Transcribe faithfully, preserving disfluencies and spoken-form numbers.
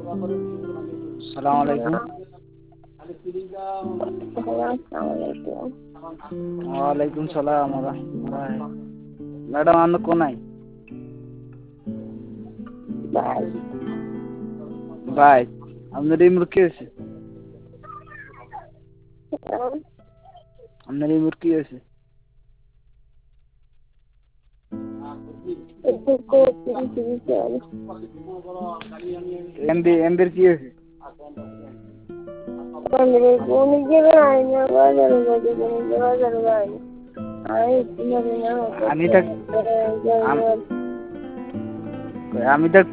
সালাম আলাইকুম। ওয়ালাইকুম সালাম ম্যাডাম আপনি কোনায়? ভাই আপনার এই মুরগি হয়েছে? আপনার এই মুরগি হয়েছে? এমবি এমবির কি হয়েছে? আমি তো আমি তো